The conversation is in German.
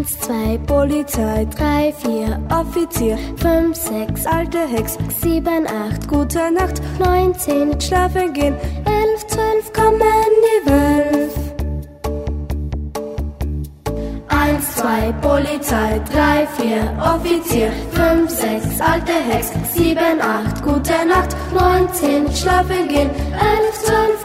1, 2, Polizei, 3, 4, Offizier, 5, 6, alte Hex, 7, 8, gute Nacht, 9, 10, jetzt schlafen gehen, 11, 12, kommen die Wölfe. 1, 2, Polizei, 3, 4, Offizier, 5, 6, alte Hex, 7, 8, gute Nacht, 9, 10, schlafen gehen, 11, 12,